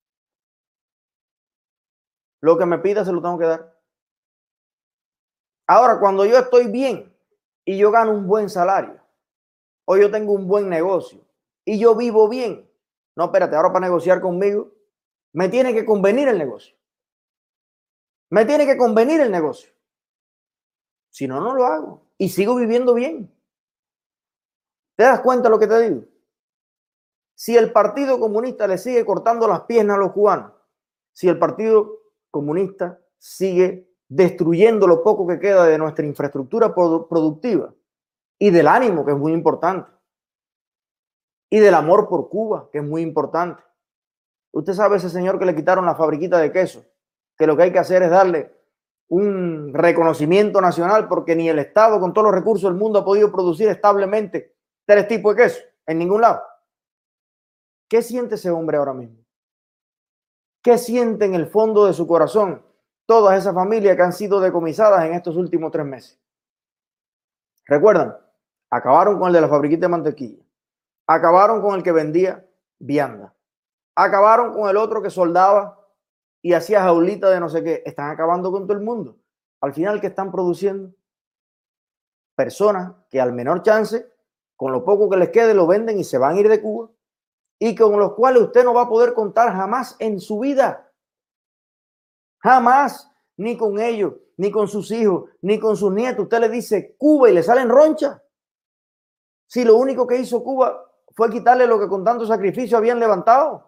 Lo que me pida se lo tengo que dar. Ahora, cuando yo estoy bien y yo gano un buen salario, o yo tengo un buen negocio y yo vivo bien, no, espérate, ahora para negociar conmigo, me tiene que convenir el negocio. Me tiene que convenir el negocio. Si no, no lo hago y sigo viviendo bien. ¿Te das cuenta de lo que te digo? Si el Partido Comunista le sigue cortando las piernas a los cubanos, si el Partido Comunista sigue destruyendo lo poco que queda de nuestra infraestructura productiva y del ánimo, que es muy importante, y del amor por Cuba, que es muy importante. Usted sabe ese señor que le quitaron la fabriquita de queso, que lo que hay que hacer es darle un reconocimiento nacional porque ni el Estado con todos los recursos del mundo ha podido producir establemente 3 tipos de queso en ningún lado. ¿Qué siente ese hombre ahora mismo? ¿Qué siente en el fondo de su corazón todas esas familias que han sido decomisadas en estos últimos 3 meses? ¿Recuerdan? Acabaron con el de la fabriquita de mantequilla. Acabaron con el que vendía vianda. Acabaron con el otro que soldaba y hacía jaulita de no sé qué. Están acabando con todo el mundo. Al final, ¿qué están produciendo? Personas que al menor chance, con lo poco que les quede, lo venden y se van a ir de Cuba, y con los cuales usted no va a poder contar jamás en su vida. Jamás. ni con ellos, ni con sus hijos, ni con sus nietos. Usted le dice Cuba y le salen ronchas. Si lo único que hizo Cuba fue quitarle lo que con tanto sacrificio habían levantado.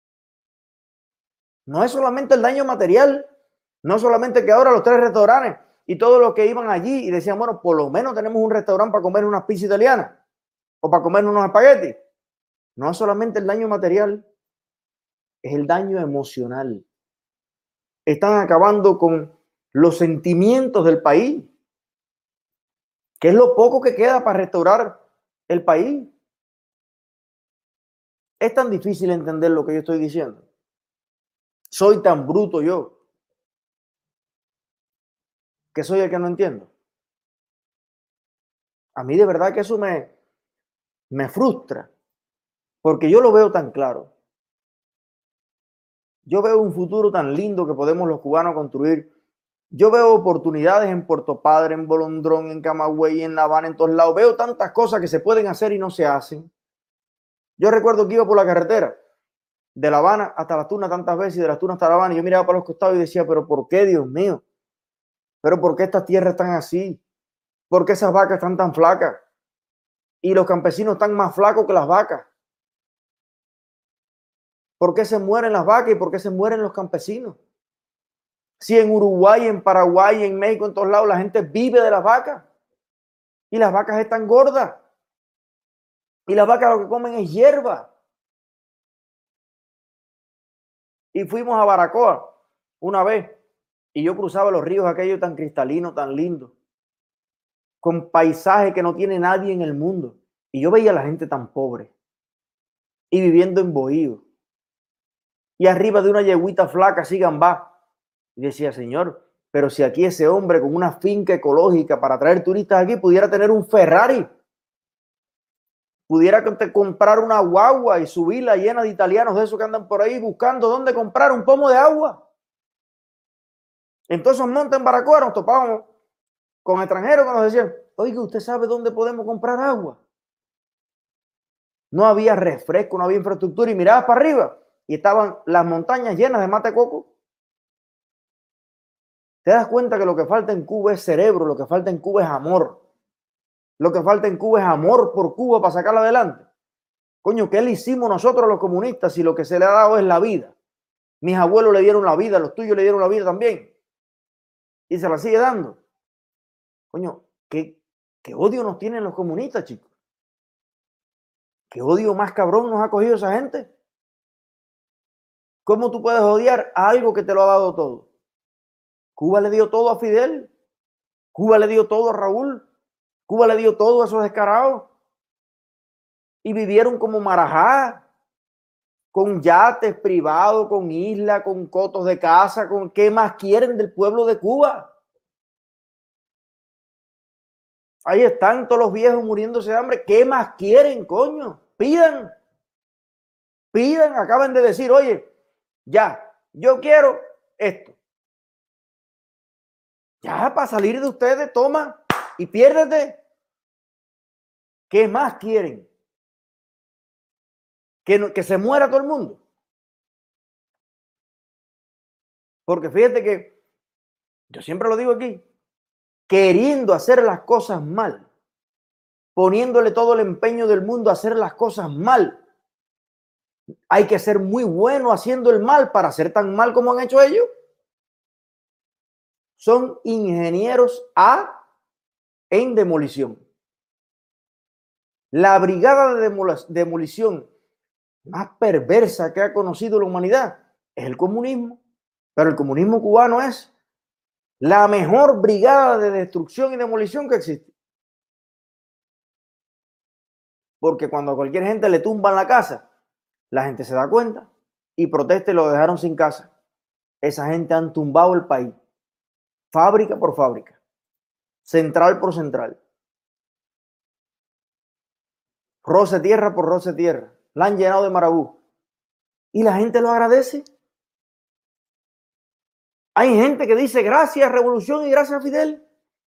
No es solamente el daño material, no solamente que ahora los 3 restaurantes y todos los que iban allí y decían, bueno, por lo menos tenemos un restaurante para comer unas pizzas italianas o para comer unos espaguetis. No es solamente el daño material, es el daño emocional. Están acabando con los sentimientos del país, que es lo poco que queda para restaurar el país. Es tan difícil entender lo que yo estoy diciendo. Soy tan bruto yo que soy el que no entiendo. A mí de verdad que eso me frustra, porque yo lo veo tan claro. Yo veo un futuro tan lindo que podemos los cubanos construir. Yo veo oportunidades en Puerto Padre, en Bolondrón, en Camagüey, en La Habana, en todos lados. Veo tantas cosas que se pueden hacer y no se hacen. Yo recuerdo que iba por la carretera de La Habana hasta Las Tunas tantas veces y de Las Tunas hasta La Habana. Y yo miraba para los costados y decía, pero ¿por qué, Dios mío? ¿Pero por qué estas tierras están así? ¿Por qué esas vacas están tan flacas? Y los campesinos están más flacos que las vacas. ¿Por qué se mueren las vacas y por qué se mueren los campesinos? Si en Uruguay, en Paraguay, en México, en todos lados, la gente vive de las vacas. Y las vacas están gordas. Y las vacas lo que comen es hierba. Y fuimos a Baracoa una vez. Y yo cruzaba los ríos aquellos tan cristalinos, tan lindos. Con paisajes que no tiene nadie en el mundo. Y yo veía a la gente tan pobre. Y viviendo en bohío. Y arriba de una yeguita flaca, así gambá. Y decía, señor, pero si aquí ese hombre con una finca ecológica para traer turistas aquí pudiera tener un Ferrari, pudiera comprar una guagua y subirla llena de italianos de esos que andan por ahí buscando dónde comprar un pomo de agua. Entonces montes en Baracoa nos topábamos con extranjeros que nos decían, oiga, ¿usted sabe dónde podemos comprar agua? No había refresco, no había infraestructura y mirabas para arriba y estaban las montañas llenas de mate coco. Te das cuenta que lo que falta en Cuba es cerebro, lo que falta en Cuba es amor. Lo que falta en Cuba es amor por Cuba para sacarla adelante. Coño, ¿qué le hicimos nosotros los comunistas si lo que se le ha dado es la vida? Mis abuelos le dieron la vida, los tuyos le dieron la vida también. Y se la sigue dando. Coño, ¿qué odio nos tienen los comunistas, chicos? ¿Qué odio más cabrón nos ha cogido esa gente? ¿Cómo tú puedes odiar a algo que te lo ha dado todo? Cuba le dio todo a Fidel. Cuba le dio todo a Raúl. Cuba le dio todo a esos descarados. Y vivieron como marajá, con yates privados, con islas, con cotos de casa, con ¿qué más quieren del pueblo de Cuba? Ahí están todos los viejos muriéndose de hambre. ¿Qué más quieren, coño? Pidan. Pidan, acaban de decir, oye, ya, yo quiero esto. Ya, para salir de ustedes, toma y piérdete. ¿Qué más quieren? Que se muera todo el mundo. Porque fíjate que, yo siempre lo digo aquí, queriendo hacer las cosas mal, poniéndole todo el empeño del mundo a hacer las cosas mal, hay que ser muy bueno haciendo el mal para hacer tan mal como han hecho ellos. Son ingenieros en demolición. La brigada de demolición más perversa que ha conocido la humanidad es el comunismo, pero el comunismo cubano es la mejor brigada de destrucción y demolición que existe. Porque cuando a cualquier gente le tumban la casa, la gente se da cuenta y protesta y lo dejaron sin casa. Esa gente han tumbado el país, fábrica por fábrica, central por central, roce tierra por roce tierra. La han llenado de marabú. Y la gente lo agradece. Hay gente que dice gracias Revolución y gracias Fidel.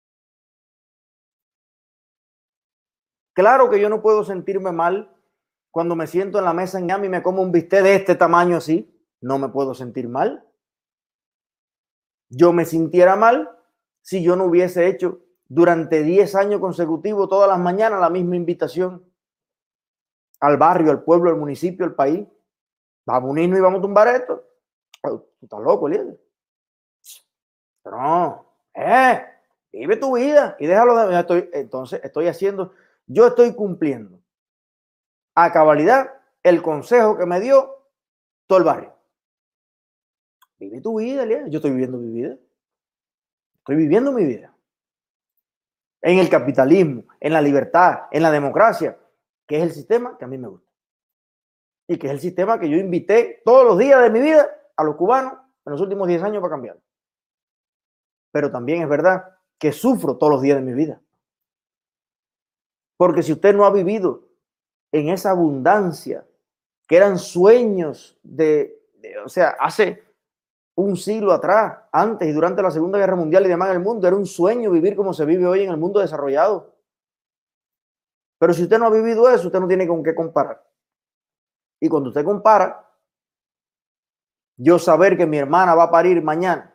Claro que yo no puedo sentirme mal cuando me siento en la mesa en Miami y me como un bistec de este tamaño así. No me puedo sentir mal. yo me sintiera mal si yo no hubiese hecho durante 10 años consecutivos todas las mañanas la misma invitación al barrio, al pueblo, al municipio, al país. Vamos a unirnos y vamos a tumbar esto. Tú estás loco, Eliezer. Pero no, vive tu vida y déjalo de... Entonces estoy haciendo, yo estoy cumpliendo a cabalidad el consejo que me dio todo el barrio. Vive tu vida, Eliezer. Yo estoy viviendo mi vida. Estoy viviendo mi vida. En el capitalismo, en la libertad, en la democracia, que es el sistema que a mí me gusta. Y que es el sistema que yo invité todos los días de mi vida a los cubanos en los últimos 10 años para cambiar. Pero también es verdad que sufro todos los días de mi vida. Porque si usted no ha vivido en esa abundancia, que eran sueños o sea, hace un siglo atrás, antes y durante la Segunda Guerra Mundial y demás en el mundo, era un sueño vivir como se vive hoy en el mundo desarrollado. Pero si usted no ha vivido eso, usted no tiene con qué comparar. Y cuando usted compara, yo saber que mi hermana va a parir mañana,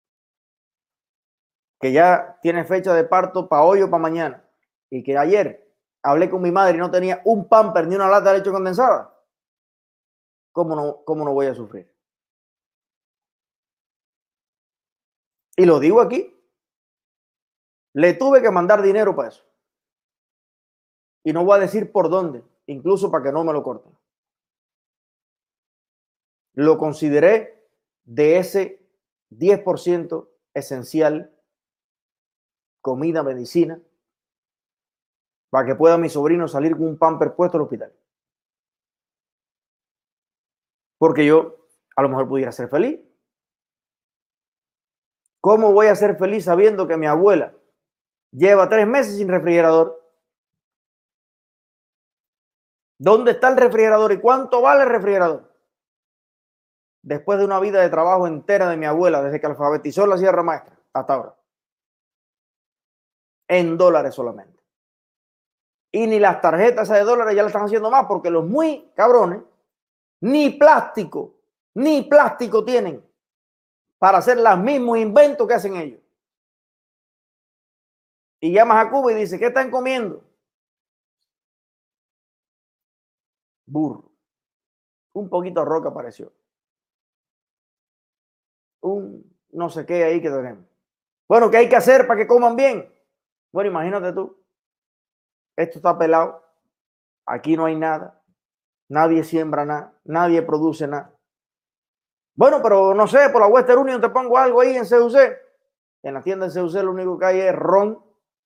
que ya tiene fecha de parto para hoy o para mañana, y que ayer hablé con mi madre y no tenía un pamper ni una lata de leche condensada, ¿cómo no voy a sufrir? Y lo digo aquí, le tuve que mandar dinero para eso. Y no voy a decir por dónde, incluso para que no me lo corten. Lo consideré de ese 10% esencial, comida, medicina, para que pueda mi sobrino salir con un pamper puesto al hospital. Porque yo a lo mejor pudiera ser feliz. ¿Cómo voy a ser feliz sabiendo que mi abuela lleva 3 meses sin refrigerador? ¿Dónde está el refrigerador y cuánto vale el refrigerador? Después de una vida de trabajo entera de mi abuela, desde que alfabetizó la Sierra Maestra hasta ahora, en dólares solamente. Y ni las tarjetas de dólares ya la están haciendo más, porque los muy cabrones ni plástico tienen para hacer los mismos inventos que hacen ellos. Y llamas a Cuba y dices, ¿qué están comiendo? Burro. Un poquito de roca apareció. Un no sé qué ahí que tenemos. Bueno, ¿qué hay que hacer para que coman bien? Bueno, imagínate tú. Esto está pelado. Aquí no hay nada. Nadie siembra nada. Nadie produce nada. Bueno, pero no sé, por la Western Union te pongo algo ahí en CUC. En la tienda de CUC lo único que hay es ron.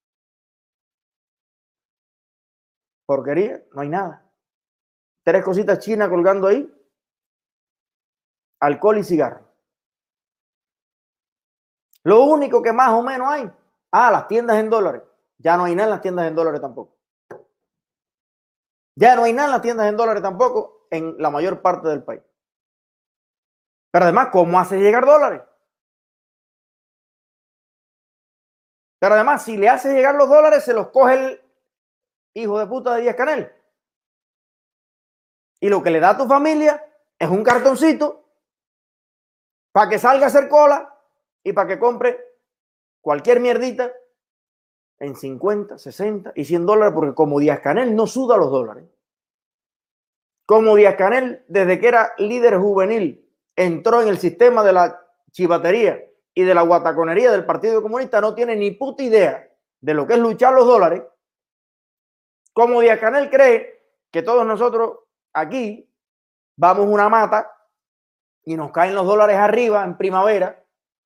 Porquería, no hay nada. 3 cositas chinas colgando ahí. Alcohol y cigarro. Lo único que más o menos hay. Las tiendas en dólares. Ya no hay nada en las tiendas en dólares tampoco. Ya no hay nada en las tiendas en dólares tampoco en la mayor parte del país. Pero además, ¿cómo hace llegar dólares? Pero además, si le hace llegar los dólares, se los coge el hijo de puta de Díaz-Canel. Y lo que le da a tu familia es un cartoncito para que salga a hacer cola y para que compre cualquier mierdita en 50, 60 y 100 dólares, porque como Díaz-Canel no suda los dólares. Como Díaz-Canel, desde que era líder juvenil, entró en el sistema de la chivatería y de la guataconería del Partido Comunista, no tiene ni puta idea de lo que es luchar los dólares. Como Díaz-Canel cree que todos nosotros aquí vamos a una mata y nos caen los dólares arriba en primavera,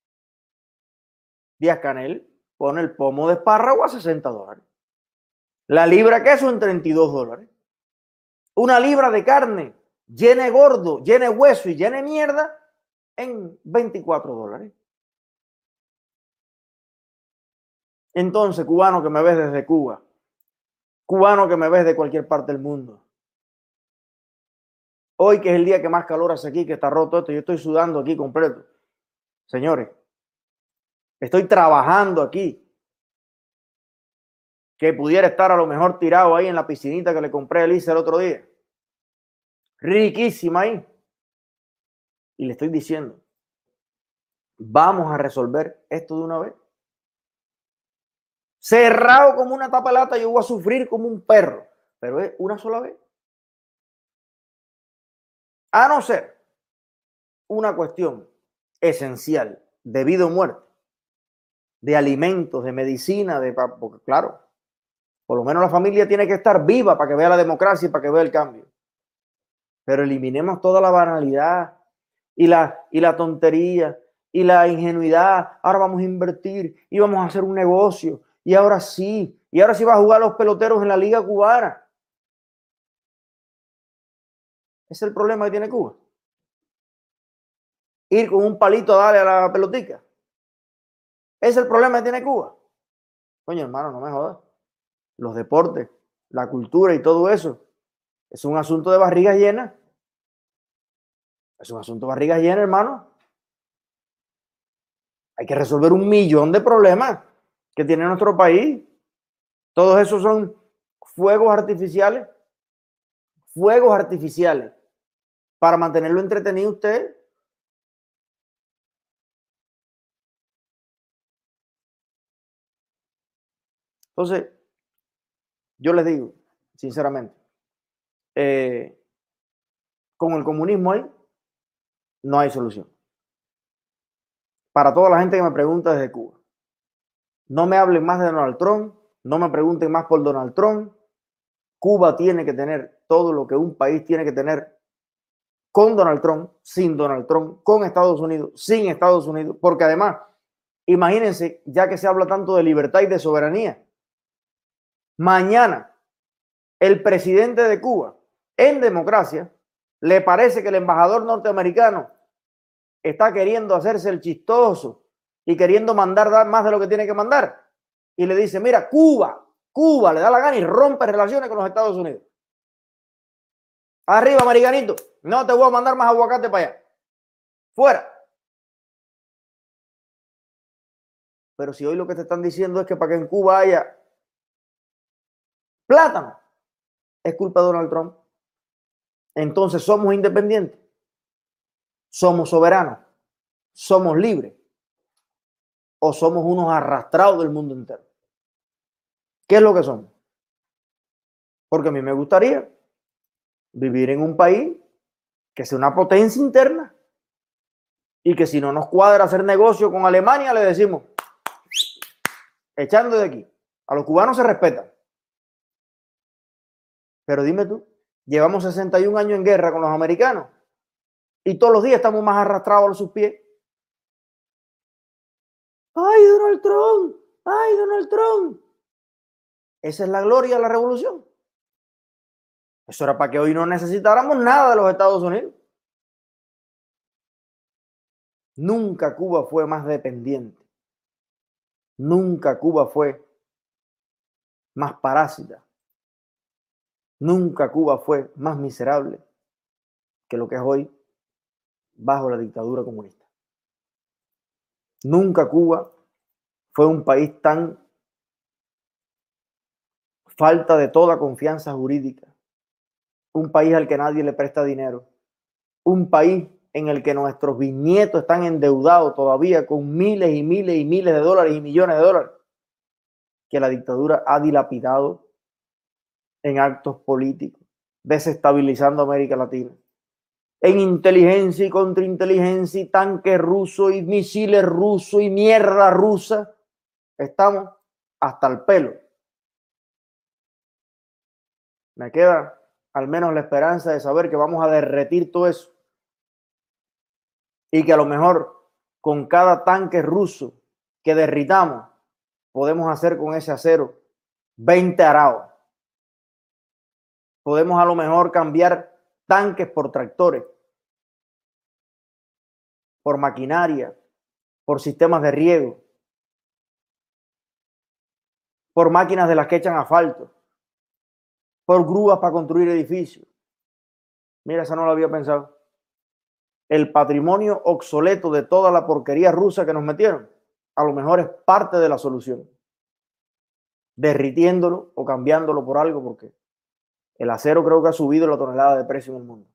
Díaz-Canel pone el pomo de espárrago a 60 dólares. La libra de queso en 32 dólares. Una libra de carne llena de gordo, llena de hueso y llena de mierda en 24 dólares. Entonces, cubano que me ves desde Cuba, cubano que me ves de cualquier parte del mundo, hoy que es el día que más calor hace aquí, que está roto esto, yo estoy sudando aquí completo. Señores, estoy trabajando aquí, que pudiera estar a lo mejor tirado ahí en la piscinita que le compré a Elisa el otro día. Riquísima ahí. Y le estoy diciendo, Vamos a resolver esto de una vez. Cerrado como una tapa de lata, yo voy a sufrir como un perro, pero es una sola vez. A no ser una cuestión esencial de vida o muerte, de alimentos, de medicina, porque claro, por lo menos la familia tiene que estar viva para que vea la democracia y para que vea el cambio. Pero eliminemos toda la banalidad y la tontería y la ingenuidad. Ahora vamos a invertir y vamos a hacer un negocio. Y ahora sí va a jugar los peloteros en la Liga Cubana. Ese es el problema que tiene Cuba. Ir con un palito a darle a la pelotica. Ese es el problema que tiene Cuba. Coño, hermano, no me jodas. Los deportes, la cultura y todo eso es un asunto de barriga llena. Es un asunto de barriga llena, hermano. Hay que resolver 1.000.000 de problemas que tiene nuestro país. Todos esos son fuegos artificiales para mantenerlo entretenido usted. Entonces, yo les digo, sinceramente, con el comunismo ahí no hay solución. Para toda la gente que me pregunta desde Cuba, no me hablen más de Donald Trump, no me pregunten más por Donald Trump. Cuba tiene que tener todo lo que un país tiene que tener con Donald Trump, sin Donald Trump, con Estados Unidos, sin Estados Unidos, porque además, imagínense, ya que se habla tanto de libertad y de soberanía, mañana el presidente de Cuba, en democracia, le parece que el embajador norteamericano está queriendo hacerse el chistoso y queriendo dar más de lo que tiene que mandar, y le dice, mira, Cuba le da la gana y rompe relaciones con los Estados Unidos. Arriba, americanito, no te voy a mandar más aguacate para allá. Fuera. Pero si hoy lo que te están diciendo es que para que en Cuba haya plátano, es culpa de Donald Trump. Entonces, ¿somos independientes? ¿Somos soberanos? ¿Somos libres? ¿O somos unos arrastrados del mundo entero? ¿Qué es lo que somos? Porque a mí me gustaría vivir en un país que sea una potencia interna y que si no nos cuadra hacer negocio con Alemania, le decimos, echando de aquí. A los cubanos se respetan. Pero dime tú, llevamos 61 años en guerra con los americanos y todos los días estamos más arrastrados a sus pies. ¡Ay, Donald Trump! ¡Ay, Donald Trump! Esa es la gloria de la revolución. Eso era para que hoy no necesitáramos nada de los Estados Unidos. Nunca Cuba fue más dependiente. Nunca Cuba fue más parásita. Nunca Cuba fue más miserable que lo que es hoy bajo la dictadura comunista. Nunca Cuba fue un país tan falta de toda confianza jurídica, un país al que nadie le presta dinero, un país en el que nuestros bisnietos están endeudados todavía con miles y miles y miles de dólares y millones de dólares que la dictadura ha dilapidado en actos políticos, desestabilizando América Latina, en inteligencia y contrainteligencia y tanques rusos y misiles rusos y mierda rusa. Estamos hasta el pelo. Me queda al menos la esperanza de saber que vamos a derretir todo eso y que a lo mejor con cada tanque ruso que derritamos podemos hacer con ese acero 20 araos. Podemos a lo mejor cambiar tanques por tractores, por maquinaria, por sistemas de riego, por máquinas de las que echan asfalto, por grúas para construir edificios. Mira, esa no lo había pensado. El patrimonio obsoleto de toda la porquería rusa que nos metieron, a lo mejor es parte de la solución. Derritiéndolo o cambiándolo por algo, porque el acero creo que ha subido la tonelada de precio en el mundo.